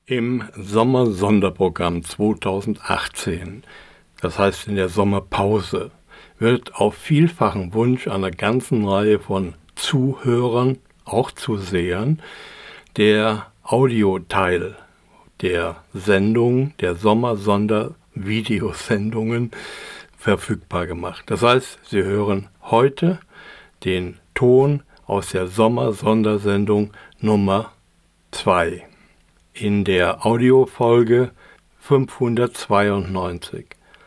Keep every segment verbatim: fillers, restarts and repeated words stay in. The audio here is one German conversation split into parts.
Im Sommersonderprogramm zweitausendachtzehn, das heißt in der Sommerpause, wird auf vielfachen Wunsch einer ganzen Reihe von Zuhörern, auch Zusehern, der Audioteil der Sendung, der Sommersonder-Videosendungen verfügbar gemacht. Das heißt, Sie hören heute den Ton aus der Sommersondersendung Nummer zwei in der Audiofolge fünfhundertzweiundneunzig.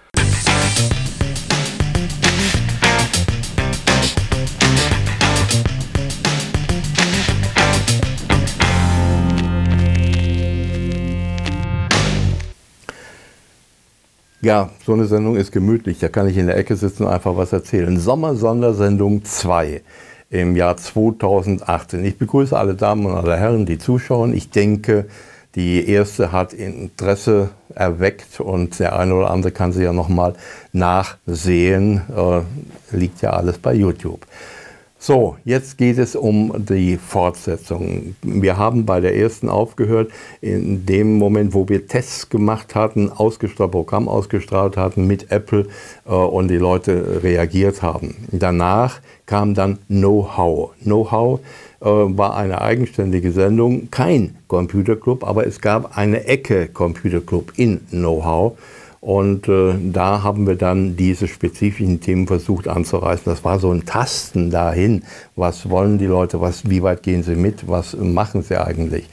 Ja, so eine Sendung ist gemütlich, da kann ich in der Ecke sitzen und einfach was erzählen. Sommersondersendung zwei im Jahr zweitausendachtzehn. Ich begrüße alle Damen und alle Herren, die zuschauen. Ich denke, die erste hat Interesse erweckt und der eine oder andere kann sie ja nochmal nachsehen. Äh, liegt ja alles bei YouTube. So, jetzt geht es um die Fortsetzung. Wir haben bei der ersten aufgehört, in dem Moment, wo wir Tests gemacht hatten, ausgestrahlt, Programm ausgestrahlt hatten mit Apple äh, und die Leute reagiert haben. Danach kam dann Know-how. Know-how äh, war eine eigenständige Sendung, kein Computerclub, aber es gab eine Ecke Computerclub in Know-how. Und äh, da haben wir dann diese spezifischen Themen versucht anzureißen. Das war so ein Tasten dahin. Was wollen die Leute? Was, wie weit gehen sie mit? Was machen sie eigentlich?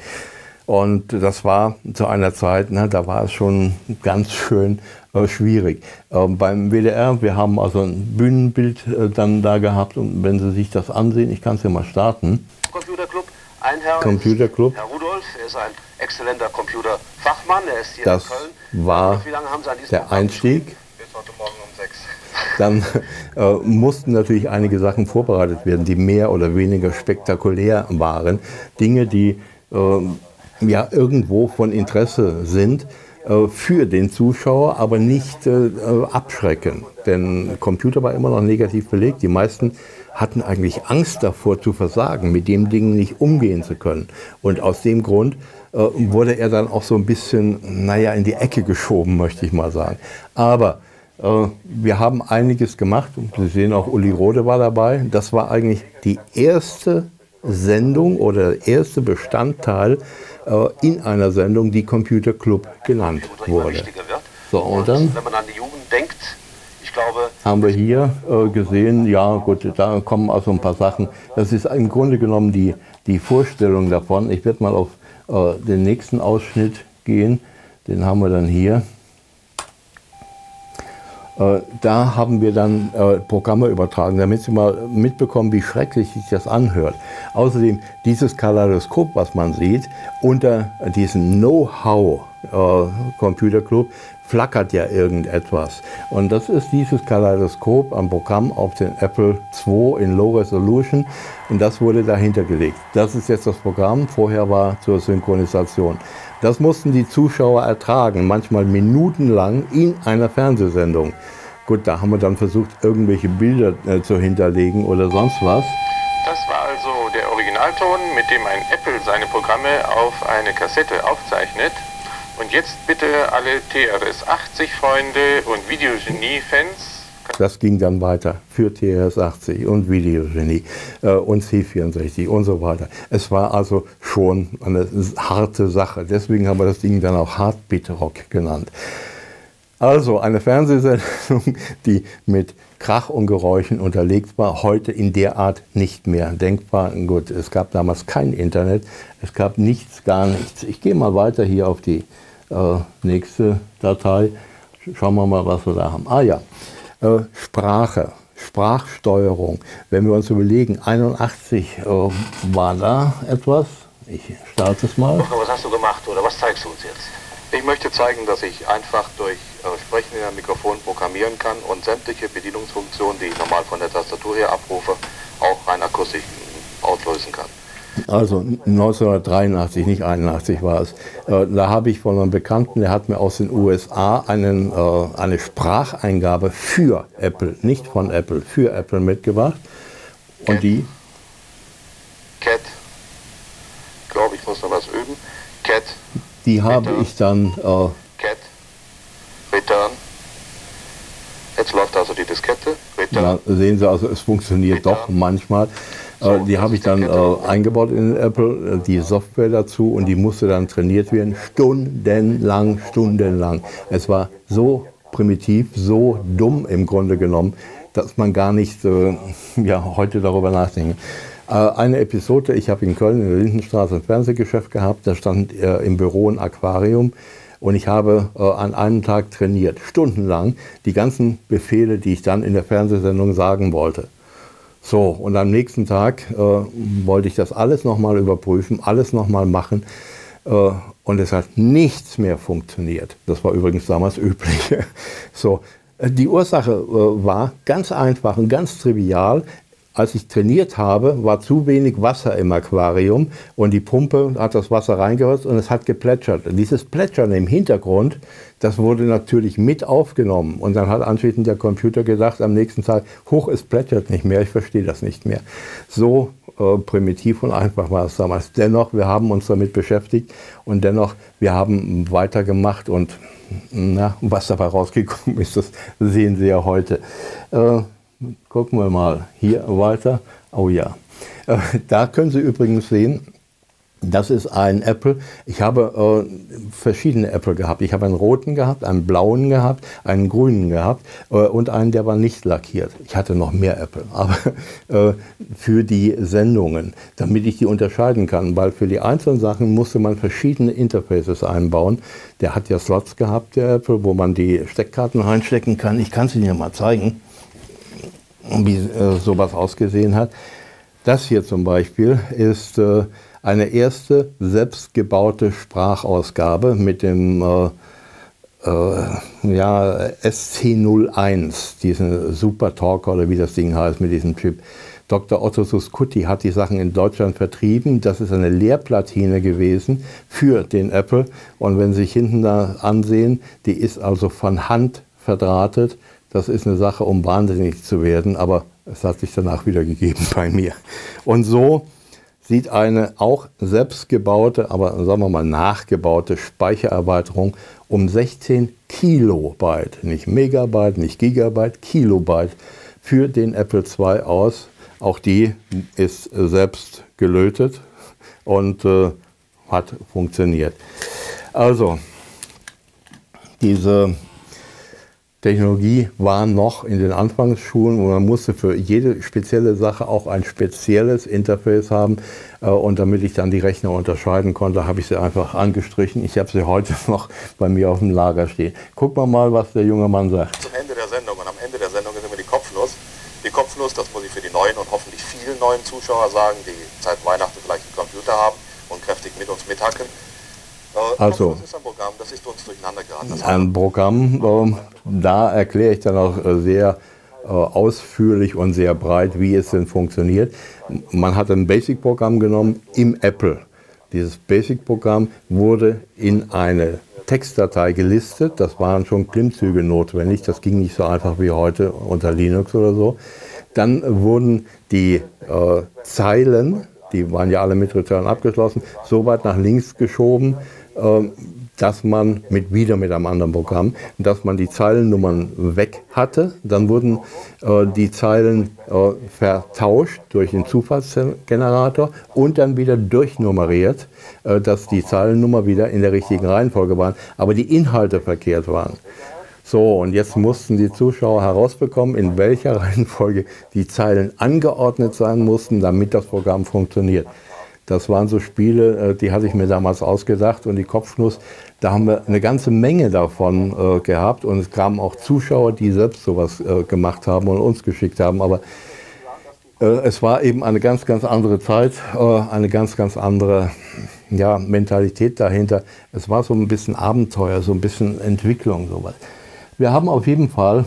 Und das war zu einer Zeit, ne, da war es schon ganz schön äh, schwierig. Äh, beim W D R, wir haben also ein Bühnenbild äh, dann da gehabt. Und wenn Sie sich das ansehen, ich kann es ja mal starten. Computerclub. Ein Herr Computerclub. Herr Rudolf, er ist ein exzellenter Computerfachmann, er ist hier das in Köln. War Wie lange haben Sie an diesem der Programm Einstieg. Bis heute Morgen um sechs. Dann äh, mussten natürlich einige Sachen vorbereitet werden, die mehr oder weniger spektakulär waren. Dinge, die äh, ja irgendwo von Interesse sind äh, für den Zuschauer, aber nicht äh, abschrecken. Denn Computer war immer noch negativ belegt. Die meisten hatten eigentlich Angst davor zu versagen, mit dem Ding nicht umgehen zu können. Und aus dem Grund äh, wurde er dann auch so ein bisschen, naja, in die Ecke geschoben, möchte ich mal sagen. Aber äh, wir haben einiges gemacht. Sie sehen auch, Uli Rode war dabei. Das war eigentlich die erste Sendung oder der erste Bestandteil äh, in einer Sendung, die Computer Club genannt wurde. So, und dann, wenn man an die Jugend denkt, ich glaube, haben wir hier äh, gesehen, ja gut, da kommen also ein paar Sachen. Das ist im Grunde genommen die, die Vorstellung davon. Ich werde mal auf äh, den nächsten Ausschnitt gehen. Den haben wir dann hier. Äh, da haben wir dann äh, Programme übertragen, damit Sie mal mitbekommen, wie schrecklich sich das anhört. Außerdem dieses Kaleidoskop, was man sieht, unter diesem Know-how äh, Computer Club, flackert ja irgendetwas. Und das ist dieses Kaleidoskop am Programm auf den Apple zwei in Low Resolution. Und das wurde dahinter gelegt. Das ist jetzt das Programm. Vorher war zur Synchronisation. Das mussten die Zuschauer ertragen, manchmal minutenlang in einer Fernsehsendung. Gut, da haben wir dann versucht, irgendwelche Bilder äh, zu hinterlegen oder sonst was. Das war also der Originalton, mit dem ein Apple seine Programme auf eine Kassette aufzeichnet. Und jetzt bitte alle T R S achtzig Freunde und Videogenie-Fans. Das ging dann weiter für T R S achtzig und Videogenie äh, und C vierundsechzig und so weiter. Es war also schon eine harte Sache. Deswegen haben wir das Ding dann auch Heartbeat Rock genannt. Also eine Fernsehsendung, die mit Krach und Geräuschen unterlegt war, heute in der Art nicht mehr denkbar. Gut, es gab damals kein Internet, es gab nichts, gar nichts. Ich gehe mal weiter hier auf die äh, nächste Datei. Schauen wir mal, was wir da haben. Ah ja, äh, Sprache, Sprachsteuerung. Wenn wir uns überlegen, einundachtzig äh, war da etwas. Ich starte es mal. Was hast du gemacht oder was zeigst du uns jetzt? Ich möchte zeigen, dass ich einfach durch äh, Sprechen in einem Mikrofon programmieren kann und sämtliche Bedienungsfunktionen, die ich normal von der Tastatur her abrufe, auch rein akustisch auslösen kann. Also neunzehnhundertdreiundachtzig, nicht einundachtzig war es. Äh, da habe ich von einem Bekannten, der hat mir aus den U S A einen, äh, eine Spracheingabe für Apple, nicht von Apple, für Apple mitgebracht. Und Cat. die? Cat. Ich glaube, ich muss noch was üben. Cat. die habe ich dann... Äh, Cat, Return. Jetzt läuft also die Diskette. Return. Na, sehen Sie, also es funktioniert doch manchmal. Äh, die habe ich dann äh, eingebaut in Apple, äh, die Software dazu, und die musste dann trainiert werden, stundenlang, stundenlang. Es war so primitiv, so dumm im Grunde genommen, dass man gar nicht äh, ja, heute darüber nachdenkt. Äh, eine Episode, ich habe in Köln in der Lindenstraße ein Fernsehgeschäft gehabt, da stand äh, im Büro ein Aquarium. Und ich habe äh, an einem Tag trainiert, stundenlang, die ganzen Befehle, die ich dann in der Fernsehsendung sagen wollte. So, und am nächsten Tag äh, wollte ich das alles nochmal überprüfen, alles nochmal machen. Äh, und es hat nichts mehr funktioniert. Das war übrigens damals üblich. So, äh, die Ursache äh, war ganz einfach und ganz trivial. Als ich trainiert habe, war zu wenig Wasser im Aquarium und die Pumpe hat das Wasser reingehört und es hat geplätschert. Und dieses Plätschern im Hintergrund, das wurde natürlich mit aufgenommen. Und dann hat anschließend der Computer gedacht am nächsten Tag, hoch, es plätschert nicht mehr, ich verstehe das nicht mehr. So äh, primitiv und einfach war es damals. Dennoch, wir haben uns damit beschäftigt und dennoch, wir haben weitergemacht und na, was dabei rausgekommen ist, das sehen Sie ja heute. Äh, Gucken wir mal hier weiter. Oh ja, äh, da können Sie übrigens sehen, das ist ein Apple. Ich habe äh, verschiedene Apple gehabt. Ich habe einen roten gehabt, einen blauen gehabt, einen grünen gehabt äh, und einen, der war nicht lackiert. Ich hatte noch mehr Apple, aber äh, für die Sendungen, damit ich die unterscheiden kann, weil für die einzelnen Sachen musste man verschiedene Interfaces einbauen. Der hat ja Slots gehabt, der Apple, wo man die Steckkarten reinstecken kann. Ich kann es Ihnen ja mal zeigen, wie äh, sowas ausgesehen hat. Das hier zum Beispiel ist äh, eine erste selbstgebaute Sprachausgabe mit dem äh, äh, ja, S C null eins, diesen Super Talker oder wie das Ding heißt mit diesem Chip. Doktor Otto Suskutti hat die Sachen in Deutschland vertrieben. Das ist eine Leerplatine gewesen für den Apple. Und wenn Sie sich hinten da ansehen, die ist also von Hand verdrahtet. Das ist eine Sache, um wahnsinnig zu werden, aber es hat sich danach wieder gegeben bei mir. Und so sieht eine auch selbstgebaute, aber sagen wir mal nachgebaute Speichererweiterung um sechzehn Kilobyte, nicht Megabyte, nicht Gigabyte, Kilobyte für den Apple zwei aus. Auch die ist selbst gelötet und äh, hat funktioniert. Also, diese Technologie war noch in den Anfangsschulen und man musste für jede spezielle Sache auch ein spezielles Interface haben. Und damit ich dann die Rechner unterscheiden konnte, habe ich sie einfach angestrichen. Ich habe sie heute noch bei mir auf dem Lager stehen. Gucken wir mal, was der junge Mann sagt. Zum Ende der Sendung, und am Ende der Sendung ist immer die Kopfnuss. Die Kopfnuss, das muss ich für die neuen und hoffentlich vielen neuen Zuschauer sagen, die seit Weihnachten vielleicht einen Computer haben und kräftig mit uns mithacken. Also, das ist ein Programm, das ist uns durcheinander geraten. Das ein Programm, äh, da erkläre ich dann auch äh, sehr äh, ausführlich und sehr breit, wie es denn funktioniert. Man hat ein Basic-Programm genommen im Apple. Dieses Basic-Programm wurde in eine Textdatei gelistet. Das waren schon Klimmzüge notwendig. Das ging nicht so einfach wie heute unter Linux oder so. Dann wurden die äh, Zeilen, die waren ja alle mit Return abgeschlossen, so weit nach links geschoben, dass man mit, wieder mit einem anderen Programm, dass man die Zeilennummern weg hatte. Dann wurden äh, die Zeilen äh, vertauscht durch den Zufallsgenerator und dann wieder durchnummeriert, äh, dass die Zeilennummer wieder in der richtigen Reihenfolge waren, aber die Inhalte verkehrt waren. So, und jetzt mussten die Zuschauer herausbekommen, in welcher Reihenfolge die Zeilen angeordnet sein mussten, damit das Programm funktioniert. Das waren so Spiele, die hatte ich mir damals ausgedacht, und die Kopfnuss, da haben wir eine ganze Menge davon äh, gehabt, und es kamen auch Zuschauer, die selbst sowas äh, gemacht haben und uns geschickt haben, aber äh, es war eben eine ganz, ganz andere Zeit, äh, eine ganz, ganz andere ja, Mentalität dahinter. Es war so ein bisschen Abenteuer, so ein bisschen Entwicklung, sowas. Wir haben auf jeden Fall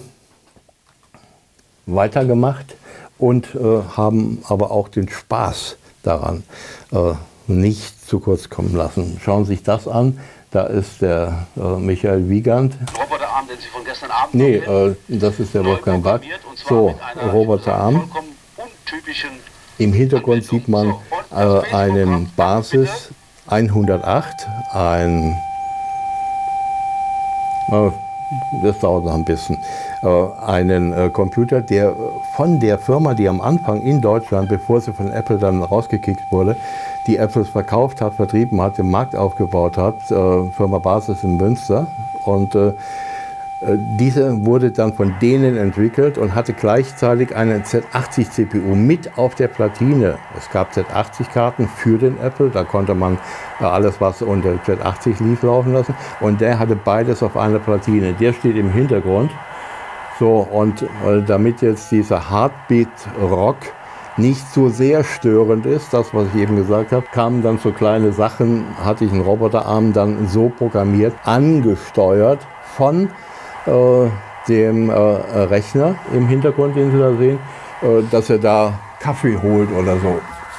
weitergemacht und äh, haben aber auch den Spaß daran äh, nicht zu kurz kommen lassen. Schauen Sie sich das an. Da ist der äh, Michael Wiegand. Roboterarm, den Sie von gestern Abend Nee, äh, das ist der Wolfgang Bach. So, Roboterarm. Im Hintergrund sieht man äh, einen Basis hundertacht, ein, äh, das dauert noch ein bisschen, äh, einen äh, Computer, der von der Firma, die am Anfang in Deutschland, bevor sie von Apple dann rausgekickt wurde, die Apples verkauft hat, vertrieben hat, den Markt aufgebaut hat, äh, Firma Basis in Münster. Und äh, diese wurde dann von denen entwickelt und hatte gleichzeitig eine Z achtzig C P U mit auf der Platine. Es gab Z achtzig Karten für den Apple, da konnte man alles, was unter Z achtzig lief, laufen lassen. Und der hatte beides auf einer Platine. Der steht im Hintergrund. So, und äh, damit jetzt dieser Heartbeat Rock nicht so sehr störend ist, das, was ich eben gesagt habe, kamen dann so kleine Sachen, hatte ich einen Roboterarm dann so programmiert, angesteuert von äh, dem äh, Rechner im Hintergrund, den Sie da sehen, äh, dass er da Kaffee holt oder so.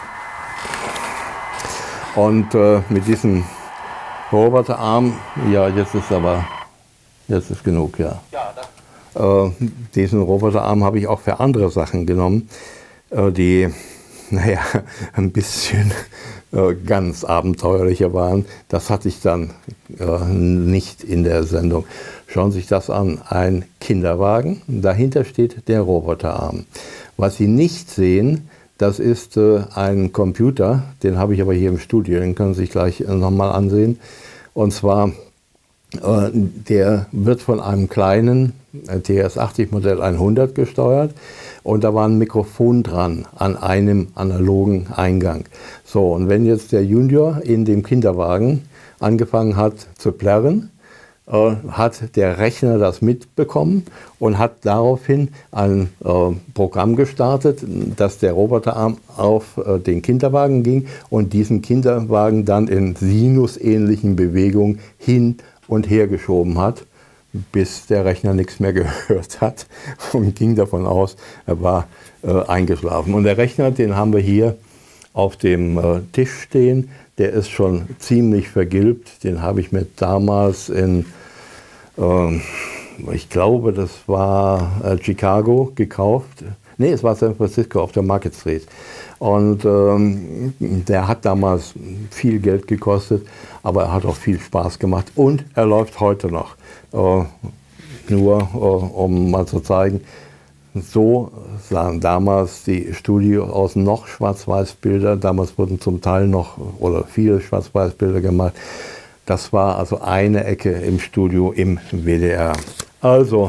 Und äh, mit diesem Roboterarm, ja, jetzt ist aber, jetzt ist genug, ja. Äh, diesen Roboterarm habe ich auch für andere Sachen genommen, äh, die, naja, ein bisschen äh, ganz abenteuerlicher waren. Das hatte ich dann äh, nicht in der Sendung. Schauen Sie sich das an, ein Kinderwagen, dahinter steht der Roboterarm. Was Sie nicht sehen, das ist äh, ein Computer, den habe ich aber hier im Studio, den können Sie sich gleich äh, nochmal ansehen. Und zwar, äh, der wird von einem kleinen äh, T S achtzig Modell hundert gesteuert und da war ein Mikrofon dran an einem analogen Eingang. So, und wenn jetzt der Junior in dem Kinderwagen angefangen hat zu plärren, hat der Rechner das mitbekommen und hat daraufhin ein äh, Programm gestartet, dass der Roboterarm auf äh, den Kinderwagen ging und diesen Kinderwagen dann in sinusähnlichen Bewegungen hin und her geschoben hat, bis der Rechner nichts mehr gehört hat und ging davon aus, er war äh, eingeschlafen. Und der Rechner, den haben wir hier auf dem äh, Tisch stehen. Der ist schon ziemlich vergilbt. Den habe ich mir damals in, ähm, ich glaube, das war äh, Chicago gekauft. Nee, es war San Francisco auf der Market Street. Und ähm, der hat damals viel Geld gekostet, aber er hat auch viel Spaß gemacht. Und er läuft heute noch. Äh, nur, äh, um mal zu zeigen, so sahen damals die Studios aus, noch Schwarz-Weiß-Bilder. Damals wurden zum Teil noch oder viele Schwarz-Weiß-Bilder gemacht. Das war also eine Ecke im Studio im W D R. Also,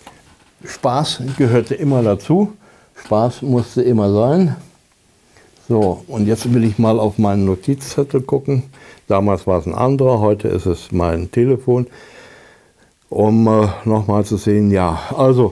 Spaß gehörte immer dazu. Spaß musste immer sein. So, und jetzt will ich mal auf meinen Notizzettel gucken. Damals war es ein anderer, heute ist es mein Telefon. Um äh, nochmal zu sehen, ja, also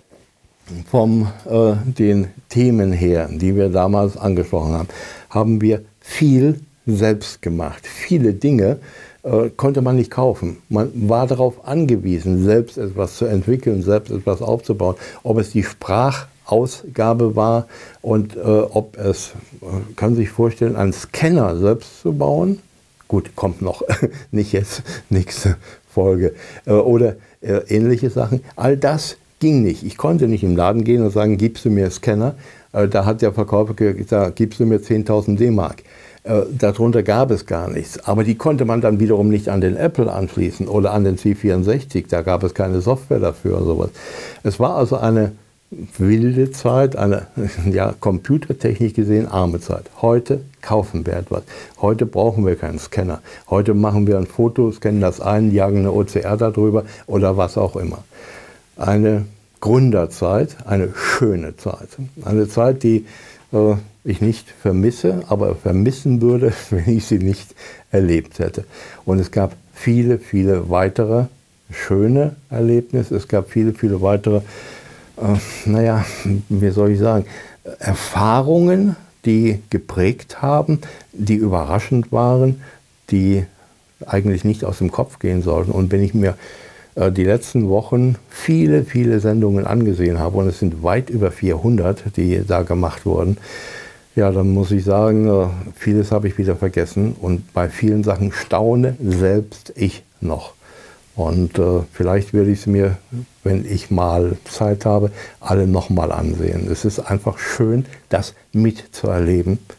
von äh, den Themen her, die wir damals angesprochen haben, haben wir viel selbst gemacht. Viele Dinge äh, konnte man nicht kaufen. Man war darauf angewiesen, selbst etwas zu entwickeln, selbst etwas aufzubauen. Ob es die Sprachausgabe war und äh, ob es, äh, kann sich vorstellen, einen Scanner selbst zu bauen. Gut, kommt noch, nicht jetzt, nächste Folge. Äh, oder äh, ähnliche Sachen. All das ging nicht. Ich konnte nicht im Laden gehen und sagen, gibst du mir einen Scanner? Äh, da hat der Verkäufer gesagt, gibst du mir zehntausend D-Mark? Äh, darunter gab es gar nichts. Aber die konnte man dann wiederum nicht an den Apple anschließen oder an den C vierundsechzig. Da gab es keine Software dafür oder sowas. Es war also eine wilde Zeit, eine ja, computertechnisch gesehen arme Zeit. Heute kaufen wir etwas. Heute brauchen wir keinen Scanner. Heute machen wir ein Foto, scannen das ein, jagen eine O C R darüber oder was auch immer. Eine Gründerzeit, eine schöne Zeit. Eine Zeit, die äh, ich nicht vermisse, aber vermissen würde, wenn ich sie nicht erlebt hätte. Und es gab viele, viele weitere schöne Erlebnisse. Es gab viele, viele weitere, äh, naja, wie soll ich sagen, Erfahrungen, die geprägt haben, die überraschend waren, die eigentlich nicht aus dem Kopf gehen sollten. Und wenn ich mir die letzten Wochen viele, viele Sendungen angesehen habe, und es sind weit über vierhundert, die da gemacht wurden, ja, dann muss ich sagen, vieles habe ich wieder vergessen und bei vielen Sachen staune selbst ich noch. Und äh, vielleicht werde ich es mir, wenn ich mal Zeit habe, alle nochmal ansehen. Es ist einfach schön, das mitzuerleben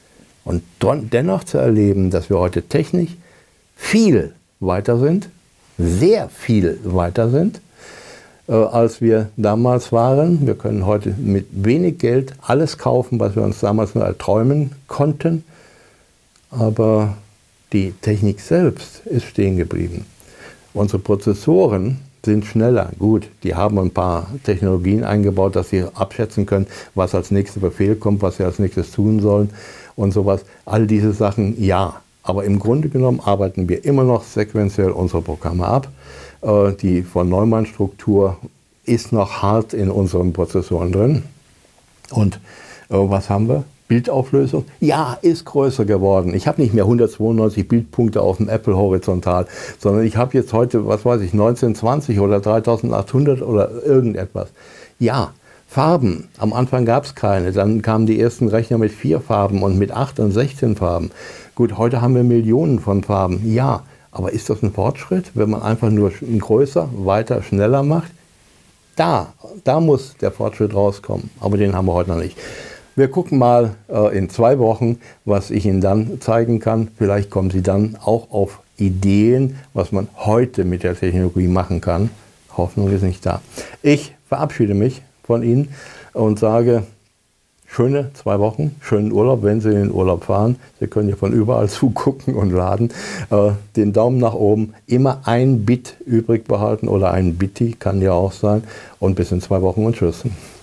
Und dennoch zu erleben, dass wir heute technisch viel weiter sind, sehr viel weiter sind, äh, als wir damals waren. Wir können heute mit wenig Geld alles kaufen, was wir uns damals nur erträumen konnten. Aber die Technik selbst ist stehen geblieben. Unsere Prozessoren sind schneller. Gut, die haben ein paar Technologien eingebaut, dass sie abschätzen können, was als nächster Befehl kommt, was sie als nächstes tun sollen und sowas. All diese Sachen, ja. Aber im Grunde genommen arbeiten wir immer noch sequenziell unsere Programme ab. Äh, die von Neumann-Struktur ist noch hart in unseren Prozessoren drin. Und äh, was haben wir? Bildauflösung? Ja, ist größer geworden. Ich habe nicht mehr hundertzweiundneunzig Bildpunkte auf dem Apple horizontal, sondern ich habe jetzt heute, was weiß ich, neunzehnhundertzwanzig oder dreitausendachthundert oder irgendetwas. Ja, Farben. Am Anfang gab es keine. Dann kamen die ersten Rechner mit vier Farben und mit acht und sechzehn Farben. Gut, heute haben wir Millionen von Farben. Ja, aber ist das ein Fortschritt, wenn man einfach nur größer, weiter, schneller macht? Da, da muss der Fortschritt rauskommen. Aber den haben wir heute noch nicht. Wir gucken mal äh, in zwei Wochen, was ich Ihnen dann zeigen kann. Vielleicht kommen Sie dann auch auf Ideen, was man heute mit der Technologie machen kann. Hoffnung ist nicht da. Ich verabschiede mich von Ihnen und sage, schöne zwei Wochen, schönen Urlaub, wenn Sie in den Urlaub fahren. Sie können ja von überall zugucken und laden. Äh, den Daumen nach oben, immer ein Bit übrig behalten oder ein Bitti, kann ja auch sein. Und bis in zwei Wochen und tschüss.